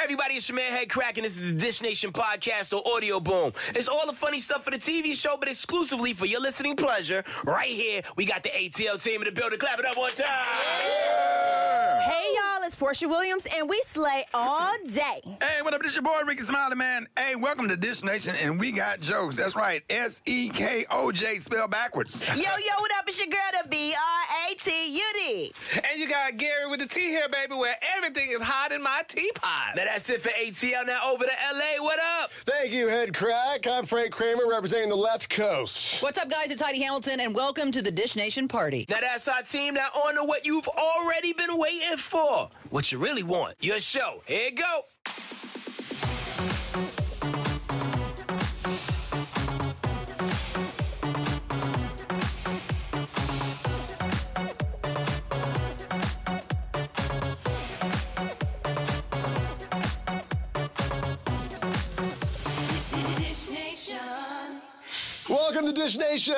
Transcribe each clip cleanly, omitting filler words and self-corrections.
everybody, it's your man Head Crack, and this is the Dish Nation podcast or Audio Boom. It's all the funny stuff for the TV show, but exclusively for your listening pleasure. Right here, we got the ATL team in the building. Clap it up one time. Yeah. Hey, y'all, it's Portia Williams, and we slay all day. Hey, what up? This your boy, Ricky Smiley, man. Hey, welcome to Dish Nation, and we got jokes. That's right, S-E-K-O-J, spelled backwards. Yo, what up? It's your girl, the B-R-A-T-U-D. And you got Gary with the tea here, baby, where everything is hot in my teapot. Now that's it for ATL. Now over to LA. What up? Thank you, Head Crack. I'm Frank Kramer, representing the left coast. What's up, guys? It's Heidi Hamilton, and welcome to the Dish Nation party. Now that's our team. Now on to what you've already been waiting for. What you really want. Your show. Here you go. Welcome to Dish Nation!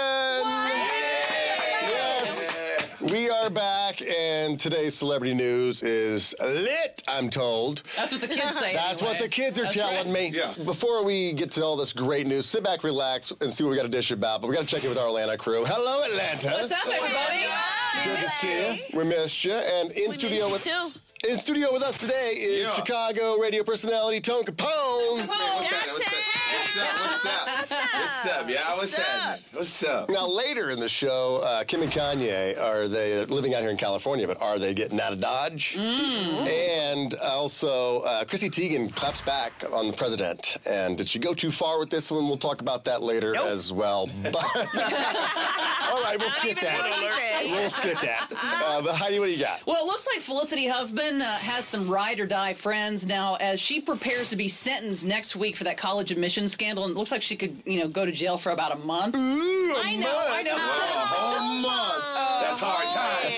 Yes! We are back, and today's celebrity news is lit, I'm told. That's what the kids say. That's anyway. what the kids are telling me. Yeah. Before we get to all this great news, sit back, relax, and see what we got to dish about. But we got to check in with our Atlanta crew. Hello, Atlanta. What's up, everybody? Good to see you. We missed you. And in studio with us today is Chicago radio personality Tone Capone. What's up, y'all? What's happening? What's up? Now, later in the show, Kim and Kanye, are they living out here in California, but are they getting out of Dodge? And also, Chrissy Teigen claps back on the president. And did she go too far with this one? We'll talk about that later as well. But all right, we'll skip that. We'll skip that. But Heidi, what do you got? Well, it looks like Felicity Huffman has some ride or die friends now as she prepares to be sentenced next week for that college admissions scandal. And it looks like she could, go to jail for about a month. Ooh, I know. A whole month. That's hard time.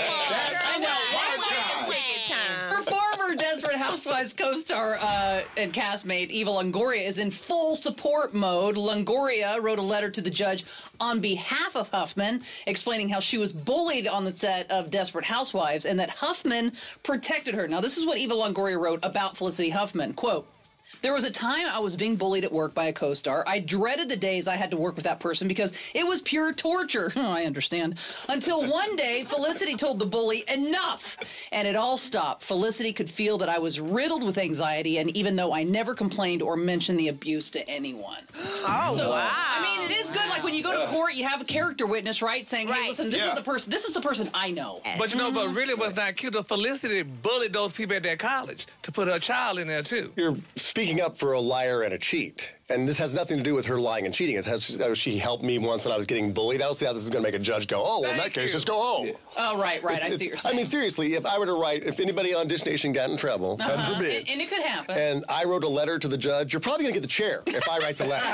Her former Desperate Housewives co-star and castmate Eva Longoria is in full support mode. Longoria wrote a letter to the judge on behalf of Huffman, explaining how she was bullied on the set of Desperate Housewives and that Huffman protected her. Now, this is what Eva Longoria wrote about Felicity Huffman. Quote, "There was a time I was being bullied at work by a co-star. I dreaded the days I had to work with that person because it was pure torture." I understand. Until one day, Felicity told the bully, "Enough!" And it all stopped. Felicity could feel that I was riddled with anxiety, and even though I never complained or mentioned the abuse to anyone. Oh, So, wow. I mean, it is good. Like when you go to court, you have a character witness, right? Saying, "Hey, listen, this is the person I know." But but really what's not cute, the Felicity bullied those people at that college to put her child in there, too. You're speaking up for a liar and a cheat. And this has nothing to do with her lying and cheating. It has, she helped me once when I was getting bullied. I don't see how this is going to make a judge go, "Oh, well, in that case, just go home." Oh, right. I see what you're saying. I mean, seriously, if I were to write, if anybody on Dish Nation got in trouble, God forbid, and it could happen. and I wrote a letter to the judge, you're probably going to get the chair if I write the letter.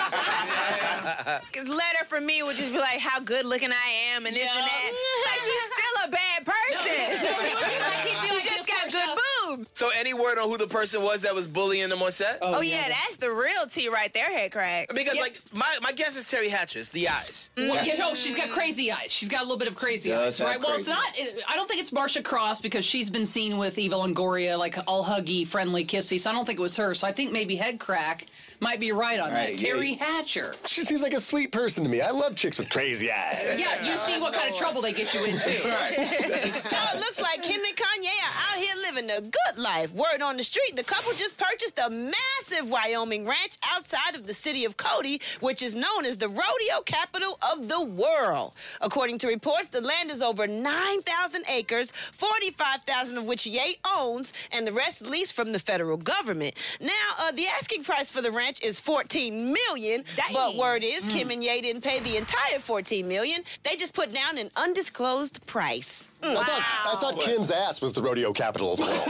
His letter for me would just be like how good looking I am and this and that. Like, she's still a bad person. She just got good boobs. So any word on who the person was that was bullying them on set? Oh yeah, that's the real tea right there, Head Crack. Because my guess is Terry Hatcher's the eyes. Well, she's got crazy eyes. She's got a little bit of crazy eyes, right? Well, it's not. I don't think it's Marcia Cross because she's been seen with Eva Longoria, like all huggy, friendly, kissy. So I don't think it was her. So I think maybe Head Crack might be right on that. Terry Hatcher. She seems like a sweet person to me. I love chicks with crazy eyes. Yeah, you see what kind of trouble they get you into. Now it looks like Kim and Kanye are out here living the good life. Word on the street, the couple just purchased a massive Wyoming ranch outside of the city of Cody, which is known as the rodeo capital of the world. According to reports, the land is over 9,000 acres, 45,000 of which Ye owns, and the rest leased from the federal government. Now, the asking price for the ranch is $14 million, but word is Kim and Ye didn't pay the entire $14 million. They just put down an undisclosed price. I thought Kim's ass was the rodeo capital of the world.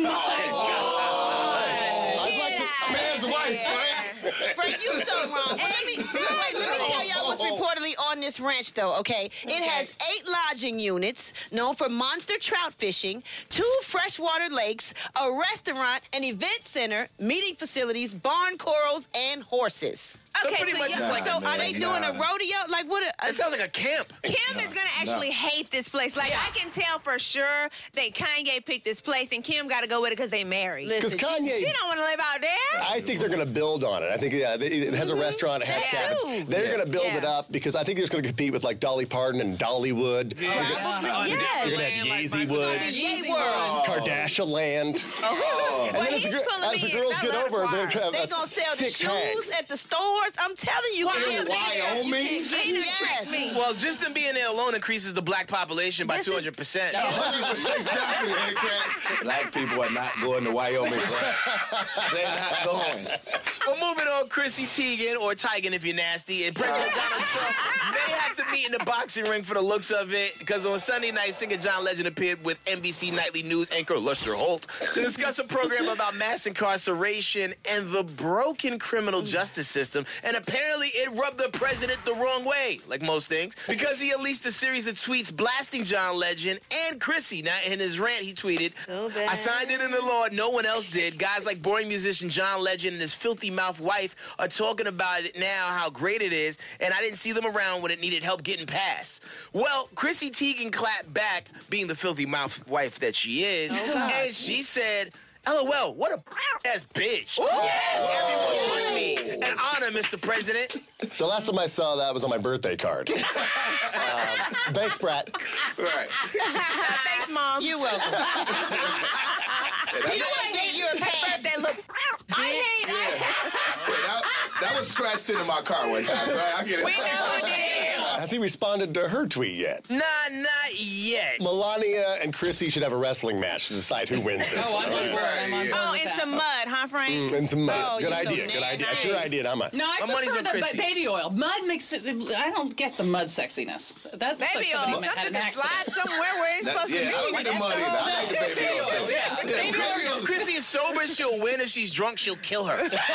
Man's wife, Frank. Frank, you so wrong. But let me tell y'all what's reportedly on this ranch, though, okay? It has 8 lodging units known for monster trout fishing, 2 freshwater lakes, a restaurant, an event center, meeting facilities, barn corrals, and horses. Okay, pretty much just like so are they doing a rodeo? Like what? It sounds like a camp. Kim is gonna actually hate this place. Like I can tell for sure that Kanye picked this place, and Kim got to go with it because they married. Because Kanye, She don't want to live out there. I think they're going to build on it. I think it has a restaurant, it has cabins. They're going to build it up because I think they're just going to compete with like Dolly Parton and Dollywood. Yes. You're going to have Yeezy Wood, Yay World. Kardashian Land. And then as the girls get over, they're going to have They're going to sell the six shoes hags. at the stores. I'm telling you. In Wyoming? Yes. Well, just them being there alone increases the black population by 200%. Exactly. Black people are not going to Wyoming. They're not going. Well, moving on, Chrissy Teigen, or Teigen if you're nasty, and President Donald Trump may have to meet in the boxing ring for the looks of it, because on Sunday night, singer John Legend appeared with NBC Nightly News anchor Lester Holt to discuss a program about mass incarceration and the broken criminal justice system, and apparently it rubbed the president the wrong way, like most things, because he unleashed a series of tweets blasting John Legend and Chrissy. Now, in his rant, he tweeted, I signed it into law, no one else did. Guys like boring musician John Legend and his filthy mouth wife are talking about it now, how great it is, and I didn't see them around when it needed help getting passed. Well, Chrissy Teigen clapped back, being the filthy mouth wife that she is, and she said, LOL, what a ass bitch. Everyone with me. An honor, Mr. President. The last time I saw that was on my birthday card. Thanks, Brat. Right. Thanks, Mom. You're welcome. You're a birthday look. I hate That was scratched into my car one time, so I get it. We know who did. Has he responded to her tweet yet? Nah, not yet. Melania and Chrissy should have a wrestling match to decide who wins this Oh, one. I'm on board. I'm on board Oh, with into that. mud, huh, Frank? And some mud. Oh, Good you're so idea. Good idea. That's your idea, not mine. No, I My money's prefer on the Chrissy. baby oil. Mud makes it. I don't get the mud sexiness. That looks like Baby somebody oil, had something an that accident. slides somewhere where it's supposed to be. I don't like the That's money. whole I like the baby oil. Yeah. Baby oil. If Chrissy is sober, she'll win. If she's drunk, she'll kill her. And then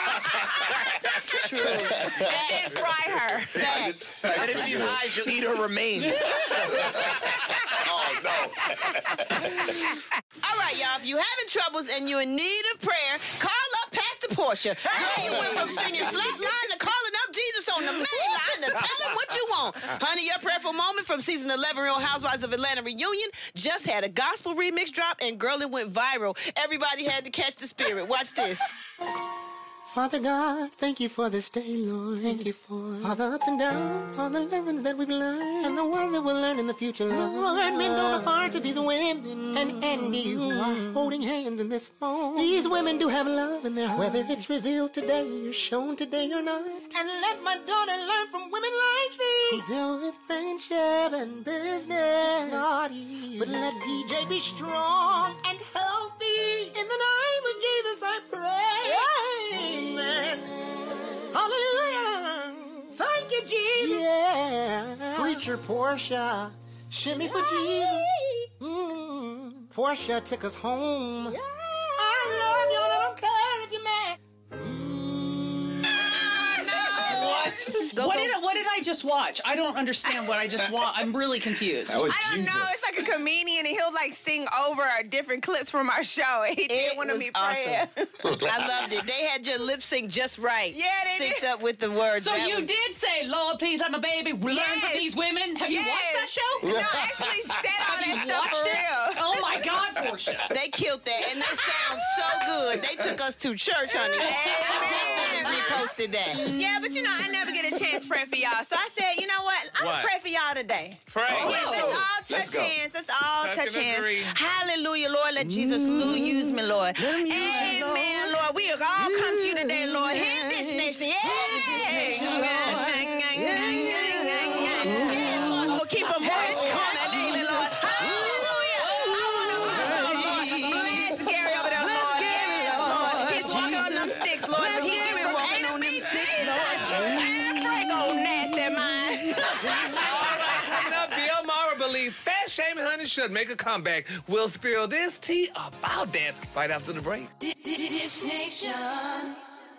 fry her. And if she's high, she'll eat her remains. Oh, no. All right, y'all. If you're having troubles and you're in need of prayer, call up Pastor Portia. Girl, you went from singing Flatline to calling up Jesus on the main line to tell him what you want. Honey, your prayerful moment from season 11 Real Housewives of Atlanta reunion just had a gospel remix drop, and girl, it went viral. Everybody had to catch the spirit. Watch this. Father God, thank you for this day, Lord. Thank you for all the ups and downs, all the lessons that we've learned, and the ones that we'll learn in the future, Lord. Mend all the hearts of these women and Andy who are holding hands in this moment. These women do have love in their heart, whether it's revealed today or shown today or not. And let my daughter learn from women like these who deal with friendship and business. Not easy, but let PJ be strong and healthy. In the name of Jesus, I pray. Amen. Hallelujah. Thank you, Jesus. Yeah. Preacher Portia, shimmy for Jesus. Portia took us home. I love y'all. I don't care if you're mad. What did I just watch? I don't understand what I just watched. I'm really confused. That was I don't know. Jesus. It's like a comedian, and he'll like sing over different clips from our show. He did one of me praying. I loved it. They had your lip sync just right. Yeah, they synced did. up with the words. So That you was- did say, Lord, please have my baby. Learn from Yes. these women. Have you watched that show? No, I actually said all that stuff for Watched it? real. Oh my God, Portia. They killed that, and they sound so good. They took us to church, honey. I definitely reposted that. Yeah, but you know, I never get a chance to pray for y'all. So I said, you know what? I'm going to What? pray for y'all today. Pray. Yes, let's all Let's touch go. hands. Let's all Touch touch and hands. agree. Hallelujah, Lord. Let Jesus use me, Lord. Amen, Lord. We all come to you today, Lord. Hear this nation. Yeah. Yes, Lord. We'll keep them moving on that daily, Lord. Hallelujah. I want to also, Lord, bless Gary over there, Lord. Yes, Lord. He's walking on them sticks, Lord. But he gets from A to B. And break old nasty mind. Coming up, Bill Maher believes Fat Shaming Honey should make a comeback. We'll spill this tea about that right after the break. Dish Nation.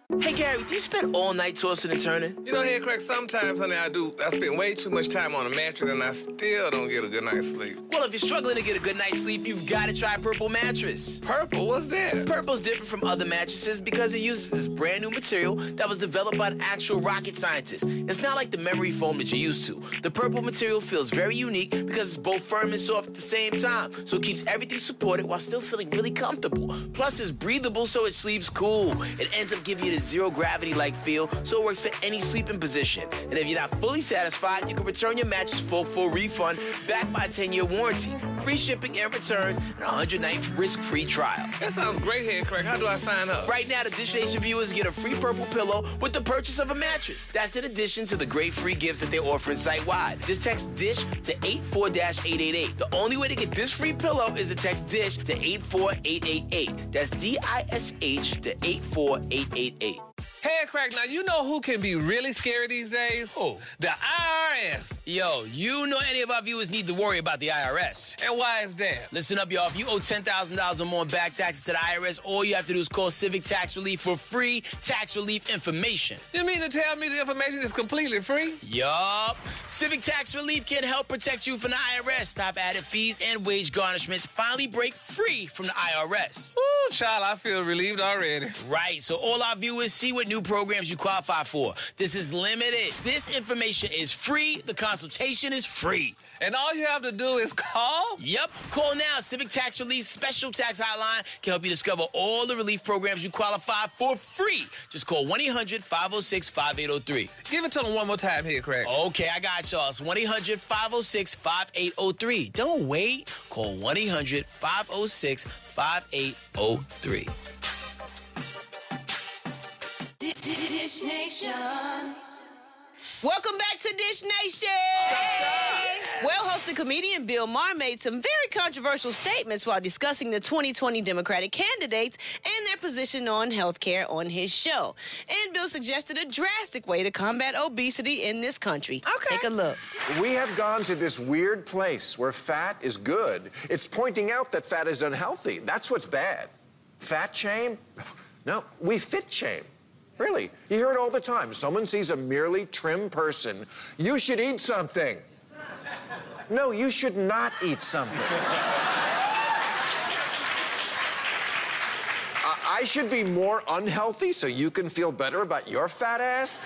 Hey, Gary, do you spend all night tossing and turning? You know, Head Crack, sometimes, honey, I do. I spend way too much time on a mattress and I still don't get a good night's sleep. Well, if you're struggling to get a good night's sleep, you've got to try Purple Mattress. Purple? What's that? Purple's different from other mattresses because it uses this brand new material that was developed by an actual rocket scientist. It's not like the memory foam that you're used to. The Purple material feels very unique because it's both firm and soft at the same time, so it keeps everything supported while still feeling really comfortable. Plus, it's breathable, so it sleeps cool. It ends up giving you the zero gravity-like feel, so it works for any sleeping position. And if you're not fully satisfied, you can return your mattress for full refund, backed by a 10-year warranty, free shipping and returns, and a 100-night risk-free trial. That sounds great, Head Crack. How do I sign up? Right now, the Dish Nation viewers get a free Purple pillow with the purchase of a mattress. That's in addition to the great free gifts that they're offering site-wide. Just text DISH to 84-888. The only way to get this free pillow is to text DISH to 84888. That's DISH to 84888. Head Crack, now you know who can be really scary these days? Who? The IRS. Yo, you know any of our viewers need to worry about the IRS. And why is that? Listen up, y'all. If you owe $10,000 or more in back taxes to the IRS, all you have to do is call Civic Tax Relief for free tax relief information. You mean to tell me the information is completely free? Yup. Civic Tax Relief can help protect you from the IRS. Stop added fees and wage garnishments. Finally break free from the IRS. Ooh, child, I feel relieved already. Right, so all our viewers see what new programs you qualify for. This is limited. This information is free. The consultation is free. And all you have to do is call? Yep. Call now. Civic Tax Relief Special Tax Hotline can help you discover all the relief programs you qualify for free. Just call 1-800-506-5803. Give it to them one more time, Head Crack. Okay, I got y'all. It's 1-800-506-5803. Don't wait. Call 1-800-506-5803. Dish Nation. Welcome back to Dish Nation. Well-hosted comedian Bill Maher made some very controversial statements while discussing the 2020 Democratic candidates and their position on health care on his show. And Bill suggested a drastic way to combat obesity in this country. Okay. Take a look. We have gone to this weird place where fat is good. It's pointing out that fat is unhealthy. That's what's bad. Fat shame? No, we fit shame. Really, you hear it all the time. Someone sees a merely trim person. You should eat something. No, you should not eat something. I should be more unhealthy so you can feel better about your fat ass?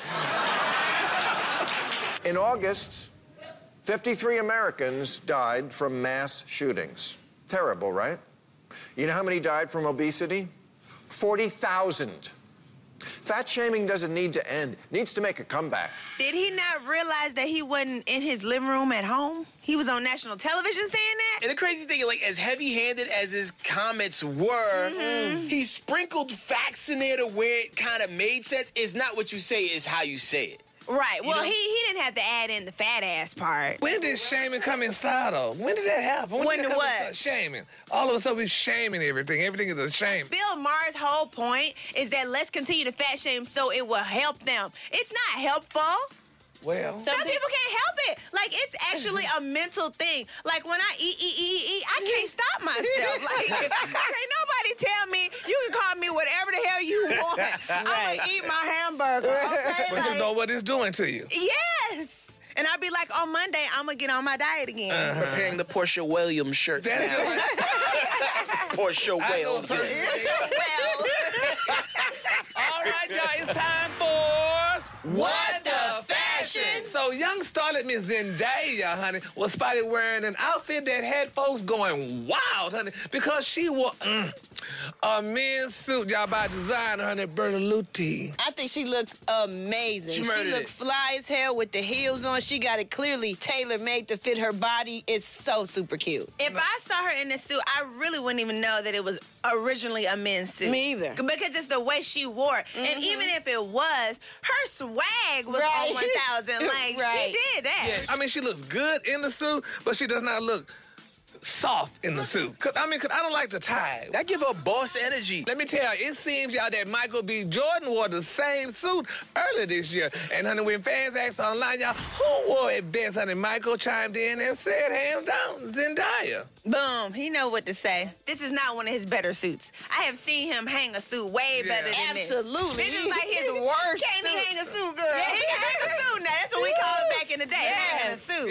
In August, 53 Americans died from mass shootings. Terrible, right? You know how many died from obesity? 40,000. Fat shaming doesn't need to end. It needs to make a comeback. Did he not realize that he wasn't in his living room at home? He was on national television saying that? And the crazy thing, like, as heavy-handed as his comments were, he sprinkled facts in there to where it kind of made sense. It's not what you say, it's how you say it. Right. Well, he didn't have to add in the fat ass part. When did shaming come in style, though? When did that happen? When did did it come what? in style? Shaming. All of a sudden, we're shaming everything. Everything is a shame. Bill Maher's whole point is that let's continue to fat shame so it will help them. It's not helpful. Well, Some people can't help it. Like, it's actually a mental thing. Like, when I eat, I can't stop myself. Like, can't nobody tell me, you can call me whatever the hell you want. I'm going to eat my hamburger, okay? but you know what it's doing to you. Yes. And I'll be like, on Monday, I'm going to get on my diet again. Preparing the Portia Williams shirts now. Portia Williams. All right, y'all, it's time for... What the Fashion? So young starlet Miss Zendaya, honey, was spotted wearing an outfit that had folks going wild, honey, because she wore a men's suit, y'all, by designer, honey, Bertolucci. I think she looks amazing. She She murdered looked it. fly as hell with the heels on. She got it clearly tailor-made to fit her body. It's so super cute. If I saw her in this suit, I really wouldn't even know that it was originally a men's suit. Me either. Because it's the way she wore it. And even if it was, her swag was Right. on 1,000. Like, Right. she did that. I mean, she looks good in the suit, but she does not look soft in the suit. Cause I don't like the tie. That give her boss energy. Let me tell you, it seems, y'all, that Michael B. Jordan wore the same suit earlier this year. And, honey, when fans asked online, y'all, who wore it best, honey, Michael chimed in and said, hands down, Zendaya. Boom, he know what to say. This is not one of his better suits. I have seen him hang a suit way better than this. Absolutely. This is like his worst Can't suit. he hang a suit, girl? Yeah, he can hang a suit now. That's what we call it back in the day, hanging a suit.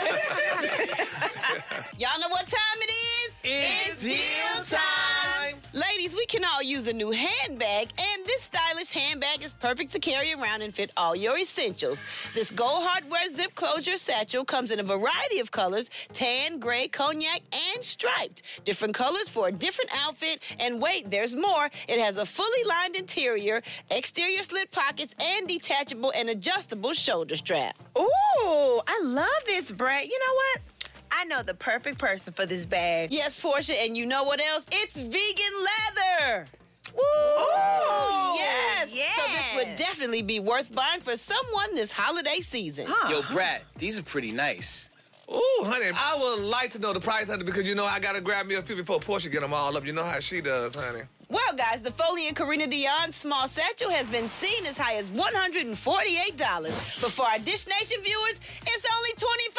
Y'all know what time it is? It's deal time. Ladies, we can all use a new handbag, and this stylish handbag is perfect to carry around and fit all your essentials. This gold hardware zip closure satchel comes in a variety of colors: tan, gray, cognac, and striped. Different colors for a different outfit. And wait, there's more. It has a fully lined interior, exterior slit pockets, and detachable and adjustable shoulder strap. Ooh, I love this, Brett. You know what? I know the perfect person for this bag. Yes, Portia, and you know what else? It's vegan leather. Ooh, Yes. yes. So this would definitely be worth buying for someone this holiday season. Yo, Brad, these are pretty nice. Ooh, honey, I would like to know the price, honey, because, you know, I got to grab me a few before Portia get them all up. You know how she does, honey. Well, guys, the Foley and Karina Dion small satchel has been seen as high as $148. But for our Dish Nation viewers, it's only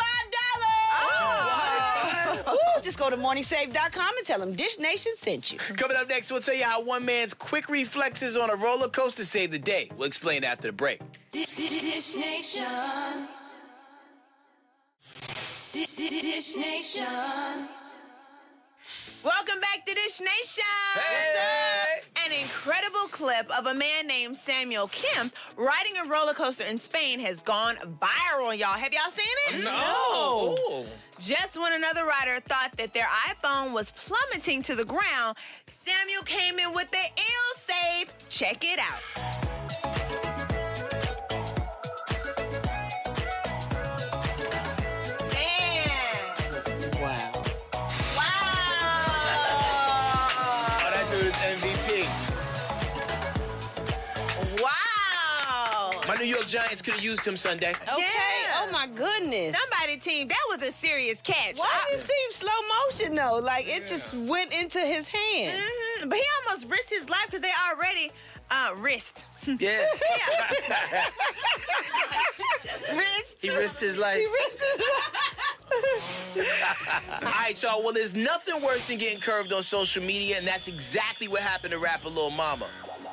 $25. Ooh, just go to morningsave.com and tell them Dish Nation sent you. Coming up next, we'll tell you how one man's quick reflexes on a roller coaster saved the day. We'll explain after the break. Dish Nation. Dish Nation. Welcome back to Dish Nation. Hey! An incredible clip of a man named Samuel Kemp riding a roller coaster in Spain has gone viral, y'all. Have y'all seen it? No. Ooh. Just when another rider thought that their iPhone was plummeting to the ground, Samuel came in with the ill save. Check it out. My New York Giants could have used him Sunday. Okay. Yeah. Oh, my goodness. Somebody team, that was a serious catch. Why did it seem slow motion, though? Like, it just went into his hand. Mm-hmm. But he almost risked his life because they already risked. Yeah. Risked. He risked his life. He risked his life. All right, y'all. Well, there's nothing worse than getting curved on social media, and that's exactly what happened to rapper Lil Mama.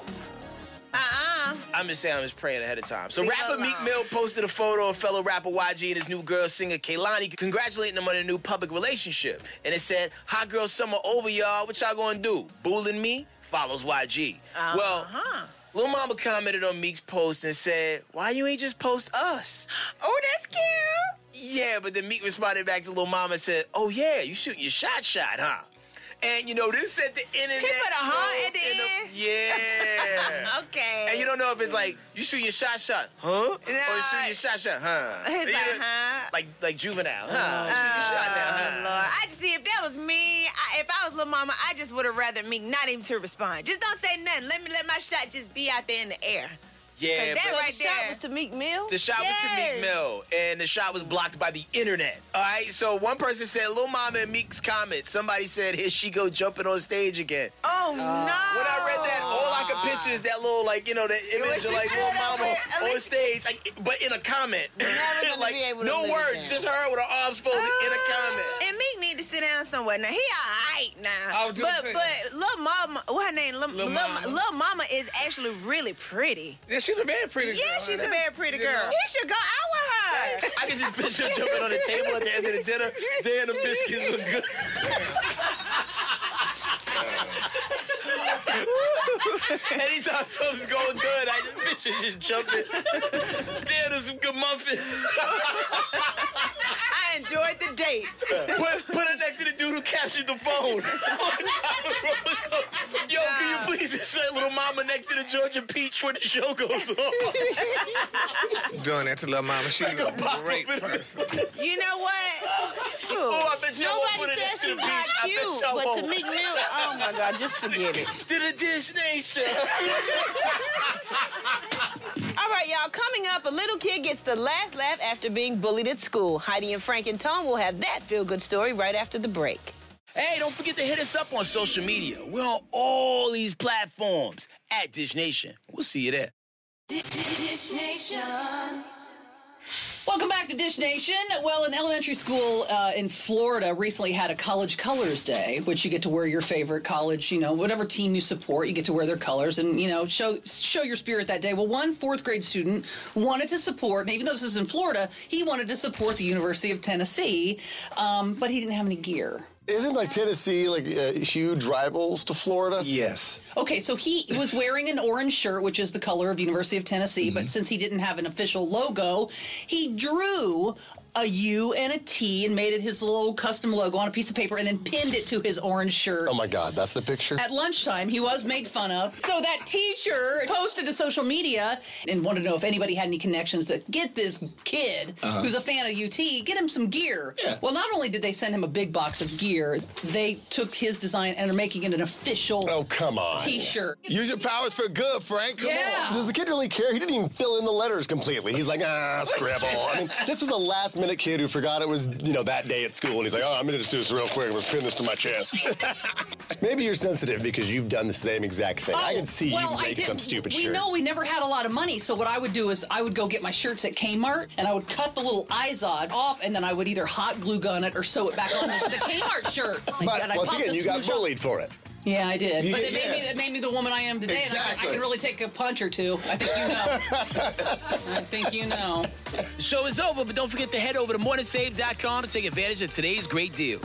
I'm just saying, I'm just praying ahead of time. So rapper Meek Mill posted a photo of fellow rapper YG and his new girl singer Kehlani, congratulating them on their new public relationship. And it said, "Hot girl summer over, y'all. What y'all gonna do? Bullying me?" Follows YG. Well, Lil Mama commented on Meek's post and said, "Why you ain't just post us?" Oh, that's cute. Yeah, but then Meek responded back to Lil Mama and said, "Oh yeah, you shooting your shot, huh?" And, you know, this set the internet. He put a huh at the end? Yeah. Okay. And you don't know if it's like, you shoot your shot, huh? No. Or you shoot your shot, huh? He's like, huh? Like Juvenile, huh? Shoot your shot now, huh? Lord. I just see if that was me, if I was Lil Mama, I just would have rather Meek not even to respond. Just don't say nothing. Let my shot just be out there in the air. Yeah, that but right The shot was to Meek Mill? the shot was to Meek Mill, and the shot was blocked by the internet. All right, so one person said, Lil Mama and Meek's comments. Somebody said, here she go jumping on stage again. Oh, no. When I read that, all I could picture is that little, like, you know, the image of, like, Lil Mama on stage, like, but in a comment. Never gonna like, be able to no live words, down. just her with her arms folded in a comment. And Meek need to sit down somewhere. Now, he all right now. I was just saying. But Lil Mama, what her name? Lil Mama. Mama is actually really pretty. Yeah, she's a very pretty girl. Yeah, she's a very pretty girl. know. He should go out with her. I can just picture her jumping on the table at the end of the dinner. Damn, the biscuits look good. Anytime something's going good, I just picture just jumping. Damn, there's some good muffins. I enjoyed the date. Put her next to the dude who captured the phone. Yo, can you please insert Lil Mama next to the Georgia Peach when the show goes on? Doing that to Lil Mama. She's a great person. You know what? Oh, I bet y'all won't put Nobody it next says to the she's not Peach. I cute, bet y'all but to won't. Meek Mill, oh my God, just forget it. To the Dish Nation. All right, y'all, coming up, a little kid gets the last laugh after being bullied at school. Heidi and Frank and Tone will have that feel-good story right after the break. Hey, don't forget to hit us up on social media. We're on all these platforms at Dish Nation. We'll see you there. Dish Nation. Welcome back to Dish Nation. Well, an elementary school in Florida recently had a College Colors Day, which you get to wear your favorite college, whatever team you support, you get to wear their colors and, show your spirit that day. Well, one fourth grade student wanted to support, and even though this is in Florida, he wanted to support the University of Tennessee, but he didn't have any gear. Isn't Tennessee huge rivals to Florida? Yes. Okay, so he was wearing an orange shirt, which is the color of University of Tennessee, but since he didn't have an official logo, he drew a U and a T and made it his little custom logo on a piece of paper and then pinned it to his orange shirt. Oh my God, that's the picture? At lunchtime, he was made fun of. So that teacher posted to social media and wanted to know if anybody had any connections to get this kid who's a fan of UT, get him some gear. Yeah. Well, not only did they send him a big box of gear, they took his design and are making it an official T-shirt. Use your powers for good, Frank. Come on. Does the kid really care? He didn't even fill in the letters completely. He's like, scribble. I mean, this was a last-minute kid who forgot it was, that day at school, and he's like, I'm gonna just do this real quick. I'm gonna pin this to my chest. Maybe you're sensitive because you've done the same exact thing. I can see you making some stupid shirt. We know we never had a lot of money, so what I would do is I would go get my shirts at Kmart, and I would cut the little Izod off, and then I would either hot glue gun it or sew it back on the Kmart shirt. But once again, you got bullied for it. Yeah, I did. But it made me the woman I am today, and I can really take a punch or two. I think you know. The show is over, but don't forget to head over to morningsave.com to take advantage of today's great deal.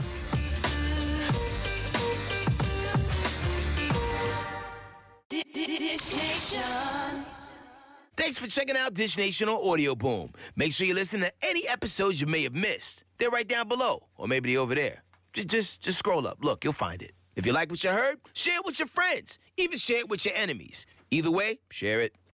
Dish Nation. Thanks for checking out Dish Nation on Audio Boom. Make sure you listen to any episodes you may have missed. They're right down below, or maybe they're over there. Just scroll up. Look, you'll find it. If you like what you heard, share it with your friends. Even share it with your enemies. Either way, share it.